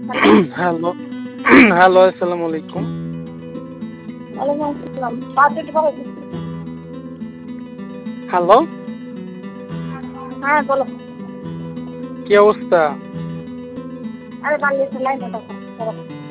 Hello, hello, hello, আসসালামু আলাইকুম। ওয়ালাইকুম আসসালাম। বাজেট ভালো দিচ্ছি। হ্যালো, হ্যাঁ, বলো। কি অবস্থা? আরে বাংলাদেশের লাইনটা দেখো।